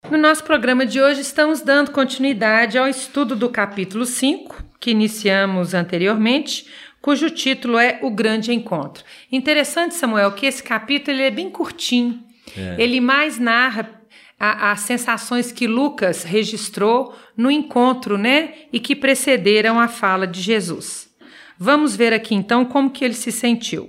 No nosso programa de hoje estamos dando continuidade ao estudo do capítulo 5, que iniciamos anteriormente, cujo título é O Grande Encontro. Interessante, Samuel, que esse capítulo ele é bem curtinho. Ele mais narra as sensações que Lucas registrou no encontro, e que precederam a fala de Jesus. Vamos ver aqui então como que ele se sentiu.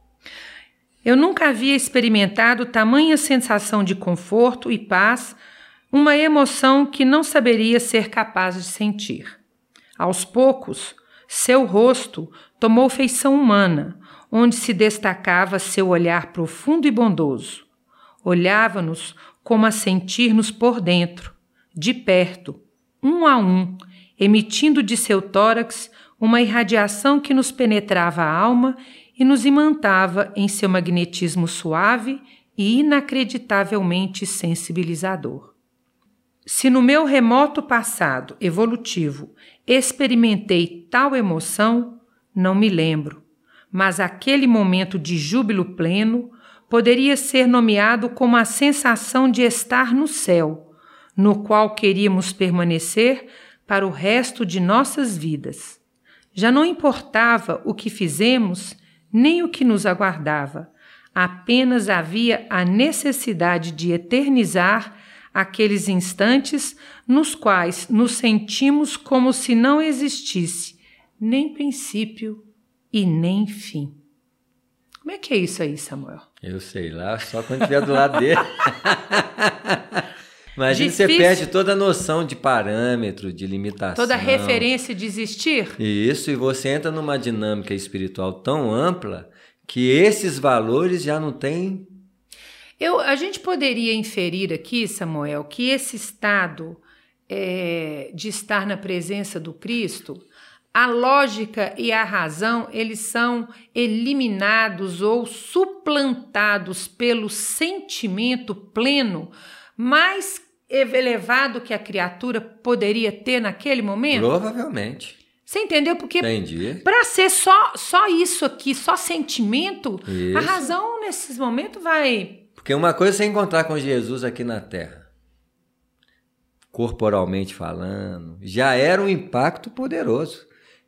Eu nunca havia experimentado tamanha sensação de conforto e paz, uma emoção que não saberia ser capaz de sentir. Aos poucos, seu rosto tomou feição humana, onde se destacava seu olhar profundo e bondoso. Olhava-nos como a sentir-nos por dentro, de perto, um a um, emitindo de seu tórax uma irradiação que nos penetrava a alma e nos imantava em seu magnetismo suave e inacreditavelmente sensibilizador. Se no meu remoto passado evolutivo experimentei tal emoção, não me lembro, mas aquele momento de júbilo pleno poderia ser nomeado como a sensação de estar no céu, no qual queríamos permanecer para o resto de nossas vidas. Já não importava o que fizemos, nem o que nos aguardava, apenas havia a necessidade de eternizar aqueles instantes nos quais nos sentimos como se não existisse nem princípio e nem fim. Como é que é isso aí, Samuel? Eu sei lá, só quando estiver do lado dele. Imagina, você perde toda a noção de parâmetro, de limitação. Toda a referência de existir. Isso, e você entra numa dinâmica espiritual tão ampla que esses valores já não têm... A gente poderia inferir aqui, Samuel, que esse estado de estar na presença do Cristo, a lógica e a razão, eles são eliminados ou suplantados pelo sentimento pleno mais elevado que a criatura poderia ter naquele momento? Provavelmente. Você entendeu? Porque para ser só isso aqui, só sentimento, isso. A razão nesses momentos vai... Porque uma coisa é você encontrar com Jesus aqui na Terra, corporalmente falando, já era um impacto poderoso.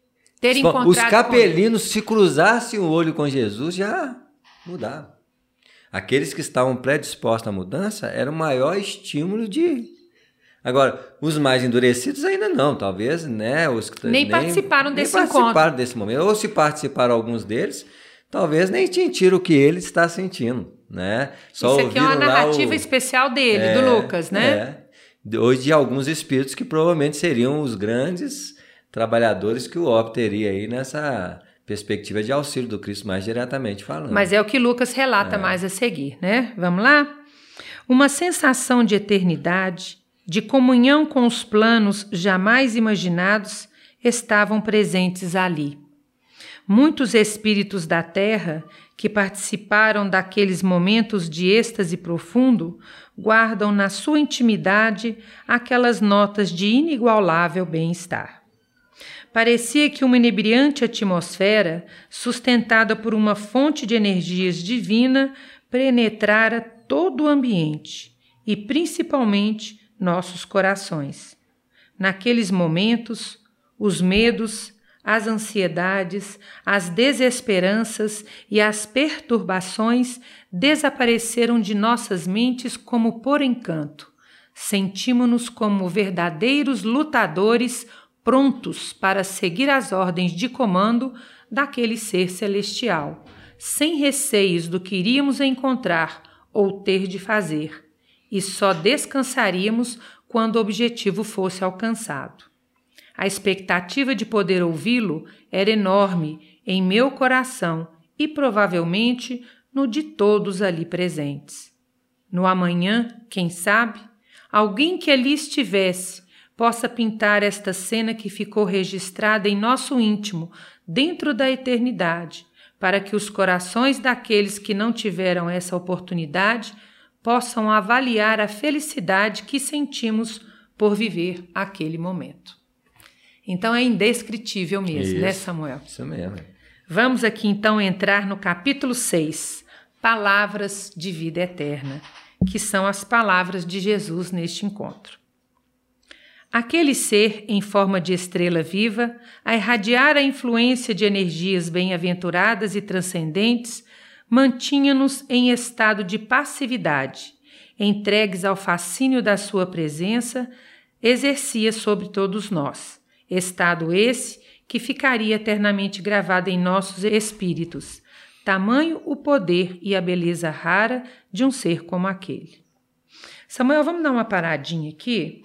Os capelinos, se cruzassem o olho com Jesus, já mudavam. Aqueles que estavam predispostos à mudança era o maior estímulo de... Agora, os mais endurecidos ainda não, talvez, nem participaram desse encontro. Participaram desse momento. Ou se participaram alguns deles, talvez nem sentiram o que ele está sentindo, Só isso aqui é uma narrativa especial dele, do Lucas, Hoje de alguns espíritos que provavelmente seriam os grandes trabalhadores que o OP teria aí nessa perspectiva de auxílio do Cristo, mais diretamente falando. Mas é o que Lucas relata mais a seguir, Vamos lá? Uma sensação de eternidade, de comunhão com os planos jamais imaginados, estavam presentes ali. Muitos espíritos da Terra que participaram daqueles momentos de êxtase profundo guardam na sua intimidade aquelas notas de inigualável bem-estar. Parecia que uma inebriante atmosfera, sustentada por uma fonte de energias divina, penetrara todo o ambiente e, principalmente, nossos corações. Naqueles momentos, os medos, as ansiedades, as desesperanças e as perturbações desapareceram de nossas mentes como por encanto. Sentimos-nos como verdadeiros lutadores prontos para seguir as ordens de comando daquele ser celestial, sem receios do que iríamos encontrar ou ter de fazer, e só descansaríamos quando o objetivo fosse alcançado. A expectativa de poder ouvi-lo era enorme em meu coração e provavelmente no de todos ali presentes. No amanhã, quem sabe, alguém que ali estivesse possa pintar esta cena que ficou registrada em nosso íntimo, dentro da eternidade, para que os corações daqueles que não tiveram essa oportunidade possam avaliar a felicidade que sentimos por viver aquele momento. Então é indescritível mesmo, isso, Samuel? Isso mesmo. Vamos aqui então entrar no capítulo 6, Palavras de Vida Eterna. que são as palavras de Jesus neste encontro. Aquele ser, em forma de estrela viva, a irradiar a influência de energias bem-aventuradas e transcendentes, mantinha-nos em estado de passividade, entregues ao fascínio da sua presença, exercia sobre todos nós, estado esse que ficaria eternamente gravado em nossos espíritos, tamanho o poder e a beleza rara de um ser como aquele. Samuel, vamos dar uma paradinha aqui.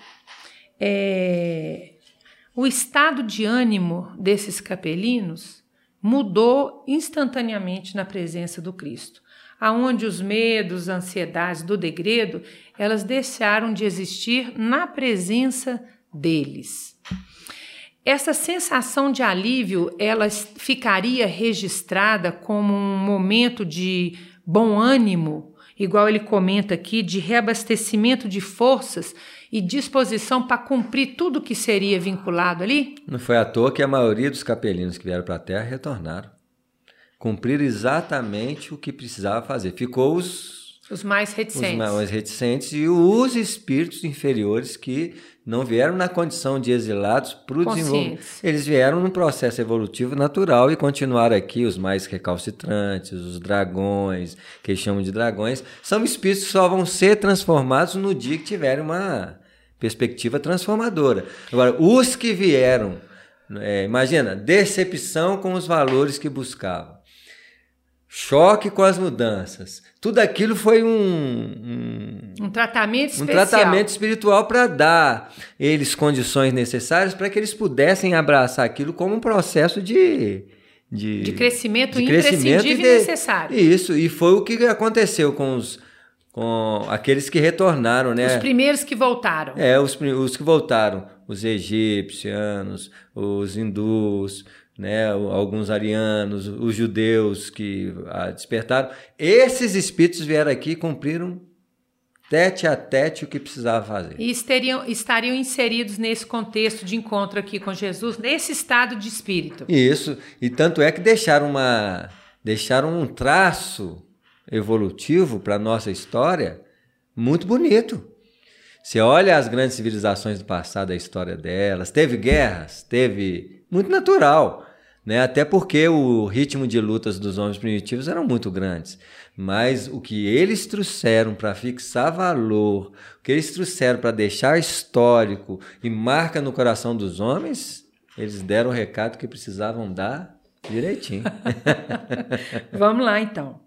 O estado de ânimo desses capelinos mudou instantaneamente na presença do Cristo, aonde os medos, ansiedades do degredo, elas deixaram de existir na presença deles. Essa sensação de alívio, ela ficaria registrada como um momento de bom ânimo, igual ele comenta aqui, de reabastecimento de forças e disposição para cumprir tudo que seria vinculado ali? Não foi à toa que a maioria dos capelinos que vieram para a Terra retornaram. Cumpriram exatamente o que precisava fazer. Ficou os mais reticentes. Os mais reticentes e os espíritos inferiores que não vieram na condição de exilados para o desenvolvimento. Eles vieram num processo evolutivo natural e continuaram aqui. Os mais recalcitrantes, os dragões, que eles chamam de dragões, são espíritos que só vão ser transformados no dia que tiverem uma perspectiva transformadora. Agora, os que vieram, imagina, decepção com os valores que buscavam, choque com as mudanças. Tudo aquilo foi um tratamento especial. Um tratamento espiritual para dar eles condições necessárias para que eles pudessem abraçar aquilo como um processo de crescimento imprescindível e necessário. Isso, e foi o que aconteceu com aqueles que retornaram, né? Os primeiros que voltaram. Os que voltaram. Os egípcios, os hindus, né, alguns arianos, os judeus que despertaram. Esses espíritos vieram aqui e cumpriram tete a tete o que precisava fazer. E estariam inseridos nesse contexto de encontro aqui com Jesus, nesse estado de espírito. Isso, e tanto é que deixaram um traço evolutivo para a nossa história muito bonito. Você olha as grandes civilizações do passado, a história delas, teve guerras, teve muito natural, né? Até porque o ritmo de lutas dos homens primitivos eram muito grandes. Mas o que eles trouxeram para fixar valor, o que eles trouxeram para deixar histórico e marca no coração dos homens, eles deram o recado que precisavam dar direitinho. Vamos lá, então.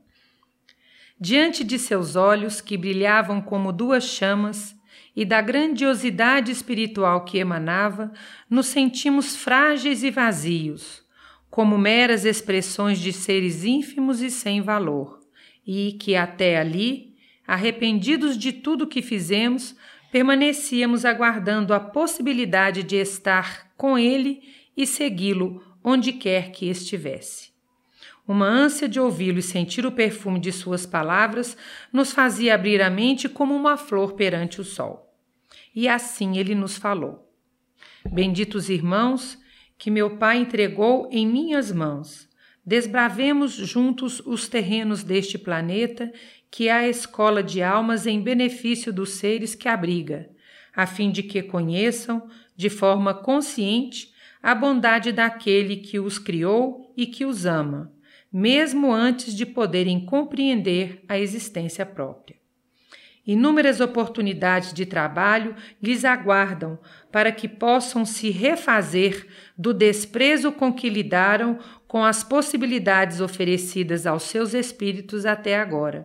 Diante de seus olhos, que brilhavam como duas chamas, e da grandiosidade espiritual que emanava, nos sentimos frágeis e vazios, como meras expressões de seres ínfimos e sem valor, e que até ali, arrependidos de tudo que fizemos, permanecíamos aguardando a possibilidade de estar com ele e segui-lo onde quer que estivesse. Uma ânsia de ouvi-lo e sentir o perfume de suas palavras nos fazia abrir a mente como uma flor perante o sol. E assim ele nos falou. Benditos irmãos, que meu Pai entregou em minhas mãos, desbravemos juntos os terrenos deste planeta, que é a escola de almas em benefício dos seres que abriga, a fim de que conheçam, de forma consciente, a bondade daquele que os criou e que os ama, mesmo antes de poderem compreender a existência própria. Inúmeras oportunidades de trabalho lhes aguardam para que possam se refazer do desprezo com que lidaram com as possibilidades oferecidas aos seus espíritos até agora,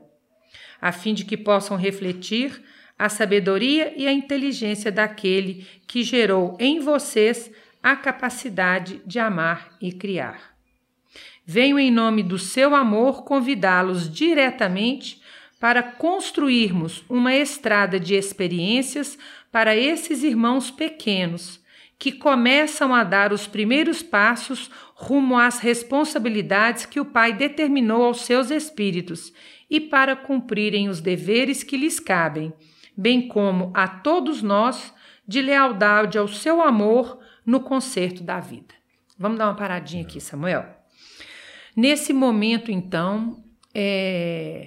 a fim de que possam refletir a sabedoria e a inteligência daquele que gerou em vocês a capacidade de amar e criar. Venho em nome do seu amor convidá-los diretamente para construirmos uma estrada de experiências para esses irmãos pequenos que começam a dar os primeiros passos rumo às responsabilidades que o Pai determinou aos seus espíritos e para cumprirem os deveres que lhes cabem, bem como a todos nós de lealdade ao seu amor no concerto da vida. Vamos dar uma paradinha aqui, Samuel. Nesse momento, então,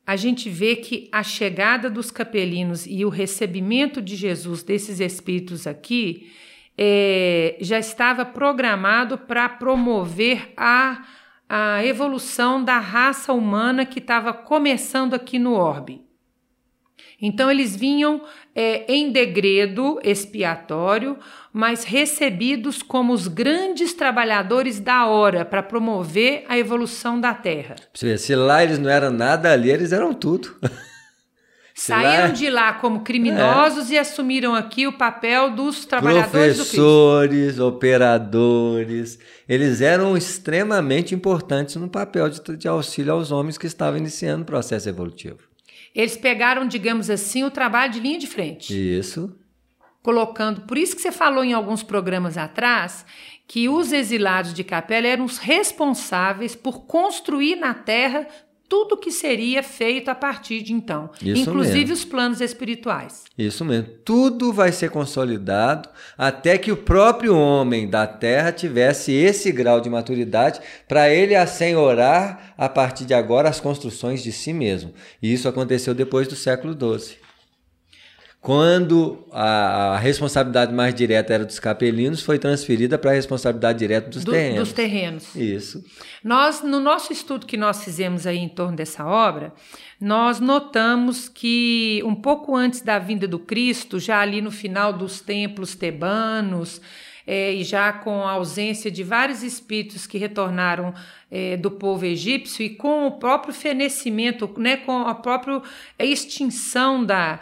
a gente vê que a chegada dos capelinos e o recebimento de Jesus desses espíritos aqui já estava programado para promover a evolução da raça humana que estava começando aqui no orbe. Então, eles vinham em degredo expiatório, mas recebidos como os grandes trabalhadores da hora para promover a evolução da Terra. Se lá eles não eram nada, ali eles eram tudo. Saíram de lá como criminosos e assumiram aqui o papel dos trabalhadores do Cristo. Professores, operadores, eles eram extremamente importantes no papel de auxílio aos homens que estavam iniciando o processo evolutivo. Eles pegaram, digamos assim, o trabalho de linha de frente. Isso. Colocando, por isso que você falou em alguns programas atrás, que os exilados de Capela eram os responsáveis por construir na Terra tudo que seria feito a partir de então, isso inclusive mesmo. Os planos espirituais. Isso mesmo, tudo vai ser consolidado até que o próprio homem da Terra tivesse esse grau de maturidade para ele assenhorar a partir de agora as construções de si mesmo. E isso aconteceu depois do século XII. Quando a responsabilidade mais direta era dos capelinos, foi transferida para a responsabilidade direta dos terrenos. Dos terrenos. Isso. No nosso estudo que nós fizemos aí em torno dessa obra, nós notamos que um pouco antes da vinda do Cristo, já ali no final dos templos tebanos, e já com a ausência de vários espíritos que retornaram do povo egípcio e com o próprio fenecimento, né, com a própria extinção da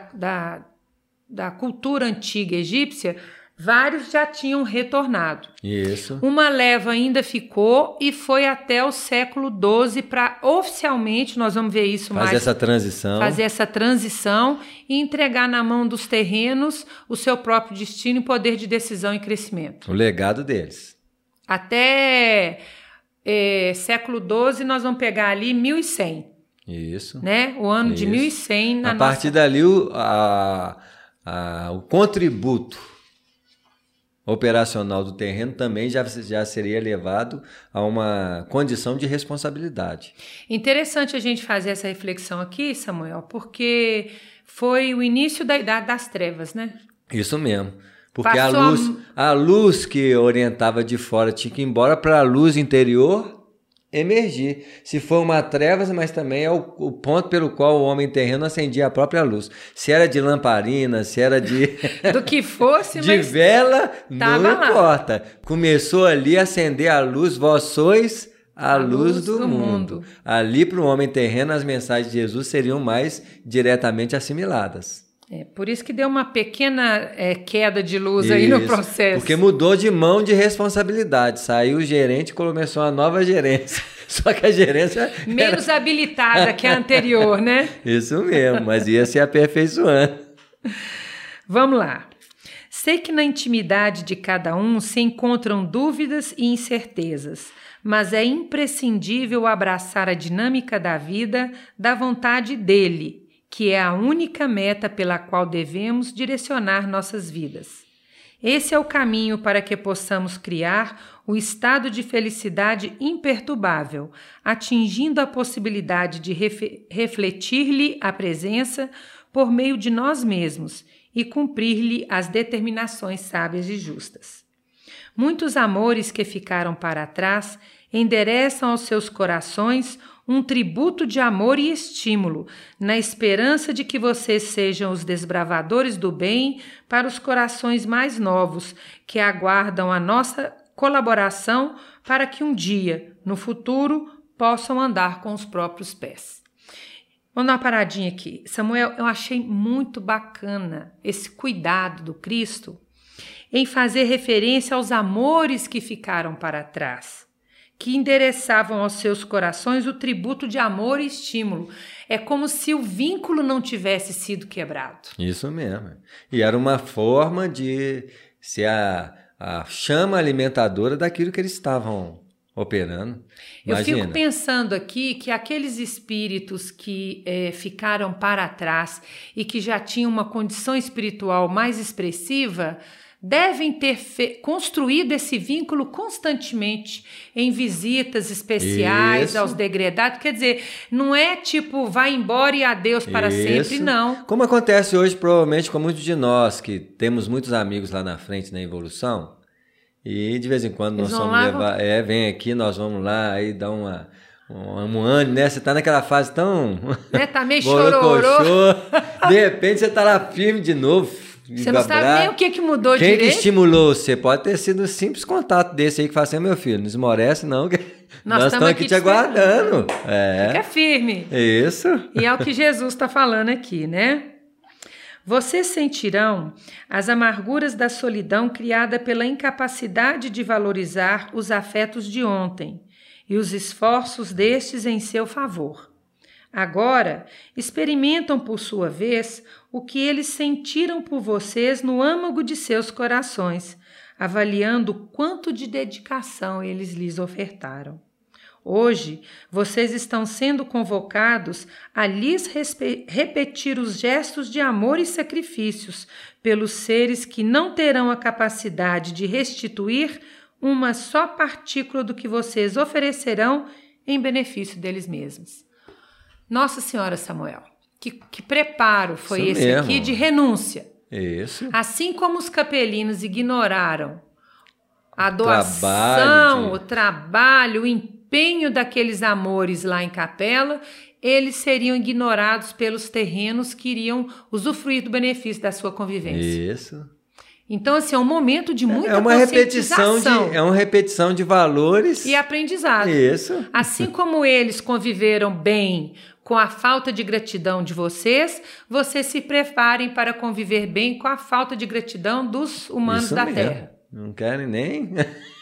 cultura antiga egípcia, vários já tinham retornado. Isso. Uma leva ainda ficou e foi até o século XII para oficialmente, nós vamos ver isso mais... Fazer essa transição e entregar na mão dos terrenos o seu próprio destino e poder de decisão e crescimento. O legado deles. Até século XII nós vamos pegar ali 1100. Isso. Né? O ano de 1100. A partir dali o contributo operacional do terreno também já seria levado a uma condição de responsabilidade. Interessante a gente fazer essa reflexão aqui, Samuel, porque foi o início da Idade das Trevas, né? Isso mesmo. Porque a luz que orientava de fora tinha que ir embora para a luz interior emergir. Se for uma trevas, mas também é o ponto pelo qual o homem terreno acendia a própria luz. Se era de lamparina, se era de... do que fosse, de vela, não importa. Começou ali a acender a luz, vós sois a luz do mundo. Ali para o homem terreno as mensagens de Jesus seriam mais diretamente assimiladas. Por isso que deu uma pequena queda de luz aí no processo. Porque mudou de mão de responsabilidade. Saiu o gerente e começou uma nova gerência. Só que a gerência... menos habilitada que a anterior, né? Isso mesmo, mas ia se aperfeiçoando. Vamos lá. Sei que na intimidade de cada um se encontram dúvidas e incertezas, mas é imprescindível abraçar a dinâmica da vida da vontade dele, que é a única meta pela qual devemos direcionar nossas vidas. Esse é o caminho para que possamos criar o estado de felicidade imperturbável, atingindo a possibilidade de refletir-lhe a presença por meio de nós mesmos e cumprir-lhe as determinações sábias e justas. Muitos amores que ficaram para trás endereçam aos seus corações um tributo de amor e estímulo, na esperança de que vocês sejam os desbravadores do bem para os corações mais novos, que aguardam a nossa colaboração para que um dia, no futuro, possam andar com os próprios pés. Vamos dar uma paradinha aqui. Samuel, eu achei muito bacana esse cuidado do Cristo em fazer referência aos amores que ficaram para trás, que endereçavam aos seus corações o tributo de amor e estímulo. É como se o vínculo não tivesse sido quebrado. Isso mesmo. E era uma forma de ser a chama alimentadora daquilo que eles estavam operando. Imagina. Eu fico pensando aqui que aqueles espíritos que ficaram para trás e que já tinham uma condição espiritual mais expressiva, devem ter construído esse vínculo constantemente em visitas especiais aos degredados. Quer dizer, não é tipo, vai embora e adeus para sempre, não. Como acontece hoje, provavelmente, com muitos de nós, que temos muitos amigos lá na frente na evolução, e de vez em quando nós vamos levar... vem aqui, nós vamos lá, aí dá um ânimo, né? Você tá naquela fase tão... Tá meio chororô. De repente você tá lá firme de novo. Você não sabe nem o que mudou direito. Quem que estimulou você? Pode ter sido um simples contato desse aí que fala assim, meu filho, não esmorece não, que nós estamos aqui te aguardando. Fica firme. Isso. E é o que Jesus está falando aqui, né? Vocês sentirão as amarguras da solidão criada pela incapacidade de valorizar os afetos de ontem e os esforços destes em seu favor. Agora, experimentam por sua vez o que eles sentiram por vocês no âmago de seus corações, avaliando quanto de dedicação eles lhes ofertaram. Hoje, vocês estão sendo convocados a lhes repetir os gestos de amor e sacrifícios pelos seres que não terão a capacidade de restituir uma só partícula do que vocês oferecerão em benefício deles mesmos. Nossa Senhora, Samuel, que preparo foi Isso esse mesmo. aqui de renúncia. Isso. Assim como os capelinos ignoraram a doação, o trabalho, o empenho daqueles amores lá em Capela, eles seriam ignorados pelos terrenos que iriam usufruir do benefício da sua convivência. Isso. Então, assim, é um momento de muita conscientização. É uma repetição de valores. E aprendizado. Isso. Assim como eles conviveram bem com a falta de gratidão de vocês se preparem para conviver bem com a falta de gratidão dos humanos Isso da mesmo. Terra. Não querem nem...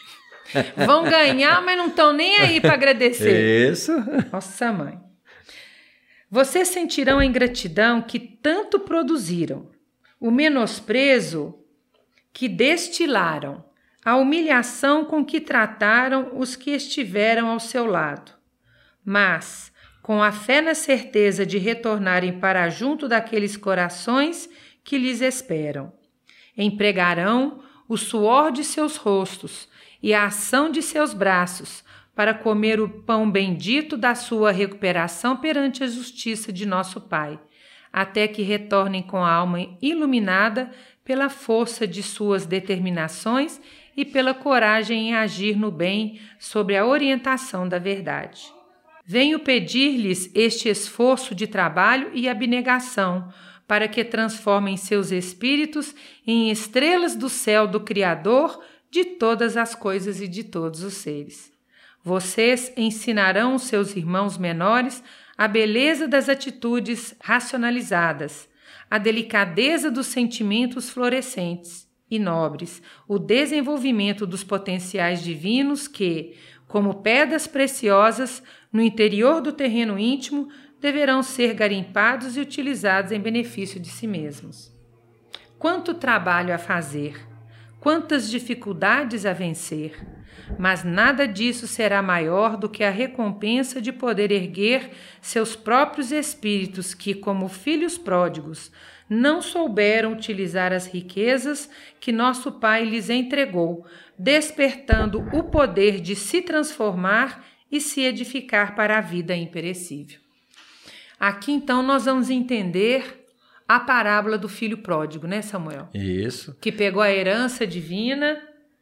Vão ganhar, mas não estão nem aí para agradecer. Isso. Nossa, mãe. Vocês sentirão a ingratidão que tanto produziram, o menosprezo que destilaram, a humilhação com que trataram os que estiveram ao seu lado. Mas, com a fé na certeza de retornarem para junto daqueles corações que lhes esperam, empregarão o suor de seus rostos e a ação de seus braços para comer o pão bendito da sua recuperação perante a justiça de nosso Pai, até que retornem com a alma iluminada pela força de suas determinações e pela coragem em agir no bem sob a orientação da verdade. Venho pedir-lhes este esforço de trabalho e abnegação, para que transformem seus espíritos em estrelas do céu do Criador de todas as coisas e de todos os seres. Vocês ensinarão os seus irmãos menores a beleza das atitudes racionalizadas, a delicadeza dos sentimentos florescentes e nobres, o desenvolvimento dos potenciais divinos que, como pedras preciosas, no interior do terreno íntimo, deverão ser garimpados e utilizados em benefício de si mesmos. Quanto trabalho a fazer, quantas dificuldades a vencer, mas nada disso será maior do que a recompensa de poder erguer seus próprios espíritos que, como filhos pródigos, não souberam utilizar as riquezas que nosso Pai lhes entregou, despertando o poder de se transformar e se edificar para a vida imperecível. Aqui, então, nós vamos entender a parábola do filho pródigo, né, Samuel? Isso. Que pegou a herança divina,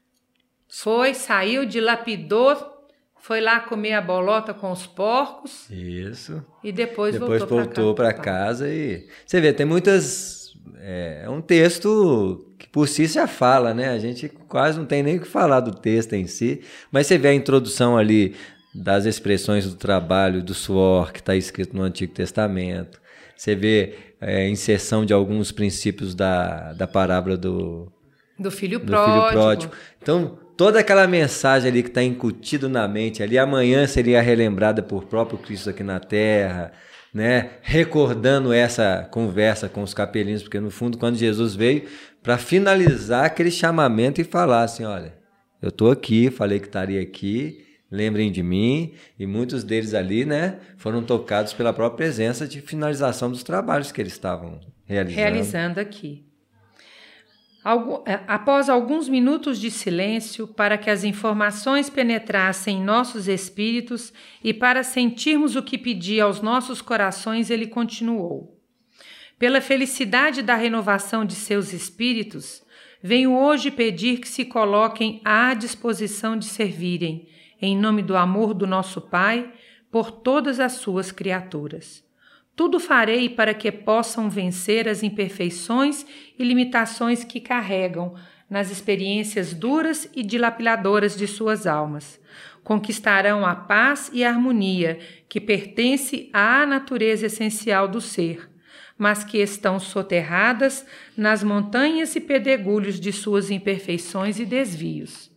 saiu, dilapidou, foi lá comer a bolota com os porcos. Isso. E depois voltou para casa e... Você vê, tem muitas... É um texto que por si já fala, né? A gente quase não tem nem o que falar do texto em si, mas você vê a introdução ali das expressões do trabalho, do suor, que está escrito no Antigo Testamento. Você vê a inserção de alguns princípios da parábola do filho pródigo. Então, toda aquela mensagem ali que está incutido na mente, ali amanhã seria relembrada por próprio Cristo aqui na Terra, né? Recordando essa conversa com os capelinos, porque no fundo, quando Jesus veio, para finalizar aquele chamamento e falar assim, olha, eu estou aqui, falei que estaria aqui, lembrem de mim, e muitos deles ali, né, foram tocados pela própria presença de finalização dos trabalhos que eles estavam realizando aqui. Após alguns minutos de silêncio, para que as informações penetrassem em nossos espíritos e para sentirmos o que pedia aos nossos corações, ele continuou: pela felicidade da renovação de seus espíritos, venho hoje pedir que se coloquem à disposição de servirem, em nome do amor do nosso Pai, por todas as suas criaturas. Tudo farei para que possam vencer as imperfeições e limitações que carregam nas experiências duras e dilapidadoras de suas almas. Conquistarão a paz e a harmonia que pertence à natureza essencial do ser, mas que estão soterradas nas montanhas e pedregulhos de suas imperfeições e desvios.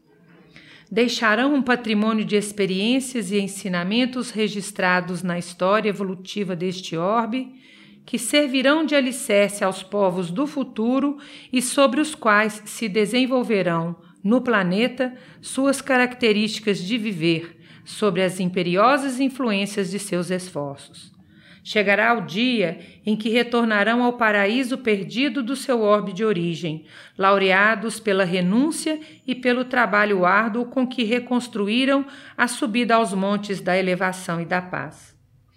Deixarão um patrimônio de experiências e ensinamentos registrados na história evolutiva deste orbe, que servirão de alicerce aos povos do futuro e sobre os quais se desenvolverão, no planeta, suas características de viver, sobre as imperiosas influências de seus esforços. Chegará o dia em que retornarão ao paraíso perdido do seu orbe de origem, laureados pela renúncia e pelo trabalho árduo com que reconstruíram a subida aos montes da elevação e da paz.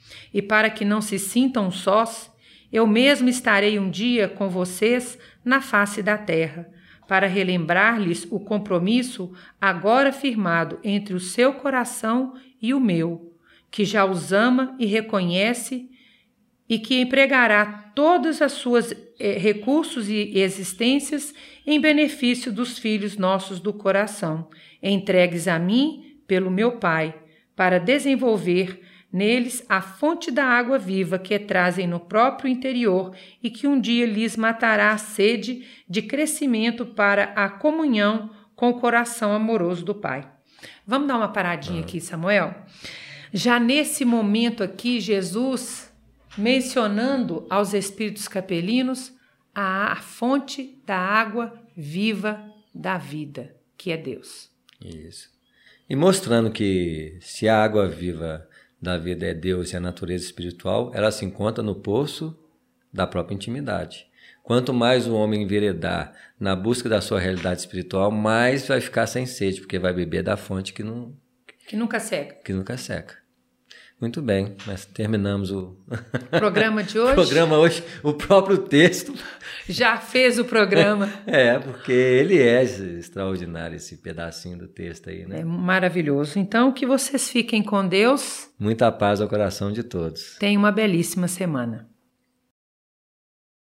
E para que não se sintam sós, eu mesmo estarei um dia com vocês na face da terra, para relembrar-lhes o compromisso agora firmado entre o seu coração e o meu, que já os ama e reconhece e que empregará todos os seus recursos e existências em benefício dos filhos nossos do coração, entregues a mim pelo meu Pai, para desenvolver neles a fonte da água viva que trazem no próprio interior e que um dia lhes matará a sede de crescimento para a comunhão com o coração amoroso do Pai. Vamos dar uma paradinha aqui, Samuel? Já nesse momento aqui, Jesus mencionando aos espíritos capelinos a fonte da água viva da vida, que é Deus. Isso. E mostrando que se a água viva da vida é Deus e a natureza espiritual, ela se encontra no poço da própria intimidade. Quanto mais o homem enveredar na busca da sua realidade espiritual, mais vai ficar sem sede, porque vai beber da fonte que nunca seca. Que nunca seca. Muito bem, nós terminamos o programa de hoje. O próprio texto. Já fez o programa. Porque ele é extraordinário, esse pedacinho do texto aí, né? É maravilhoso. Então, que vocês fiquem com Deus. Muita paz ao coração de todos. Tenham uma belíssima semana.